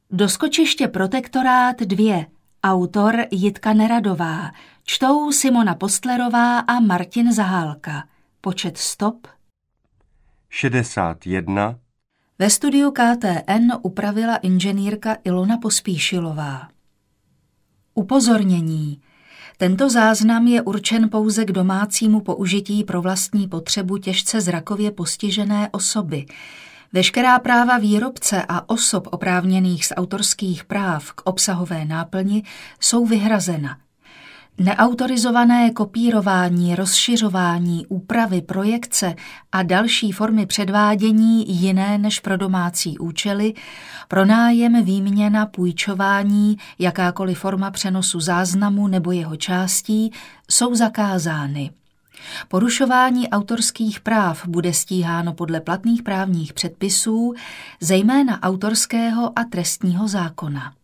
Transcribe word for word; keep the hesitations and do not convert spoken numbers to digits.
Doskočiště Protektorát dva. Autor Jitka Neradová. Čtou Simona Postlerová a Martin Zahálka. Počet stop šedesát jedna. Ve studiu K T N upravila inženýrka Ilona Pospíšilová. Upozornění. Tento záznam je určen pouze k domácímu použití pro vlastní potřebu těžce zrakově postižené osoby. Veškerá práva výrobce a osob oprávněných z autorských práv k obsahové náplni jsou vyhrazena. Neautorizované kopírování, rozšiřování, úpravy, projekce a další formy předvádění jiné než pro domácí účely, pronájem, výměna, půjčování, jakákoliv forma přenosu záznamu nebo jeho částí jsou zakázány. Porušování autorských práv bude stíháno podle platných právních předpisů, zejména autorského a trestního zákona.